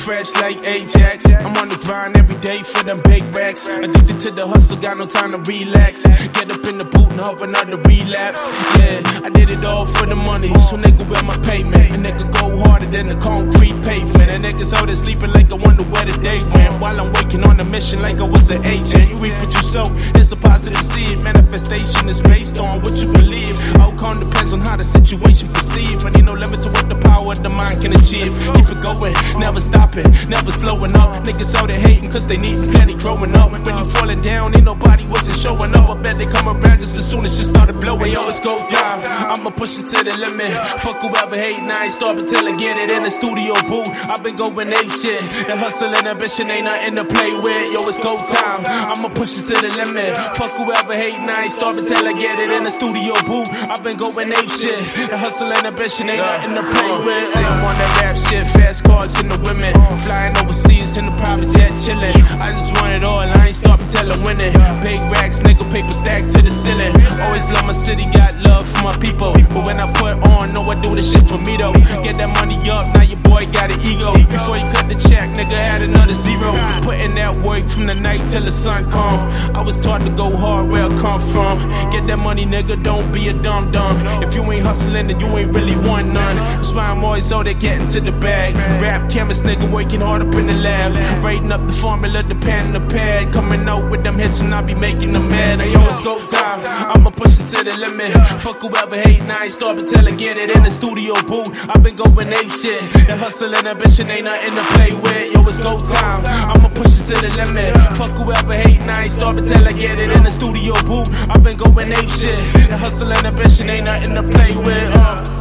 fresh like Ajax. I'm on the grind every day for them big racks. Addicted to the hustle, got no time to relax. Get up in the boot and hope another relapse. Yeah, I did it all for the money, so nigga wear my payment. A nigga go harder than the concrete pavement. A nigga's out there sleeping like I wonder where the day went. While I'm waking on a mission like I was an agent. You reap what you sow, it's a positive seed. Manifestation is based on what you believe. Outcome depends on how the situation perceived. But ain't no limit to what the power of the mind can achieve. Keep it going, never stopping, never slowing up. Niggas out there hating cause they need plenty growing up. When you falling down, ain't nobody wasn't showing up. I bet they come around just as soon as you started blowing. Yo, it's go time, I'ma push it to the limit. Fuck whoever hating, I ain't stopping till I get it in the studio booth. I've been going ape shit. The hustle and ambition ain't nothing to play with. Yo, it's go time, I'ma push it to the limit. Fuck whoever hating, I ain't stopping till I get it in the studio booth. I've been going ape shit. The hustle and ambition ain't nothing to play with. Say I'm on that rap shit, fast cars and the women. Flying overseas in the private jet chillin'. I just want it all, I ain't stopping till I'm winning. Big racks, nigga, paper stack to the ceiling. Always love my city, got love for my people. But when I put on, know I do this shit for me though. Get that money up, now your boy got an ego. Before you cut the check, nigga, add another zero. Putting that work from the night till the sun come. I was taught to go hard where I come from. Get that money, nigga, don't be a dum-dum. If you ain't hustling, then you ain't really want none. That's why I'm always out there getting to the bag. Rap chemist, nigga, working hard up in the lab. Writing up the formula, the pen and the pad. Coming out with them hits and I be making them mad. Hey, yo, it's go time, I'ma push it to the limit. Fuck whoever hating, I ain't stopping till I get it in the studio booth. I've been going ape shit. The hustle and ambition ain't nothing to play with. Yo, it's go time, I'ma push it to the limit. Fuck whoever hating, I ain't stopping till I get it in the studio booth. I've been going ape shit. The hustle and ambition ain't nothing to play with.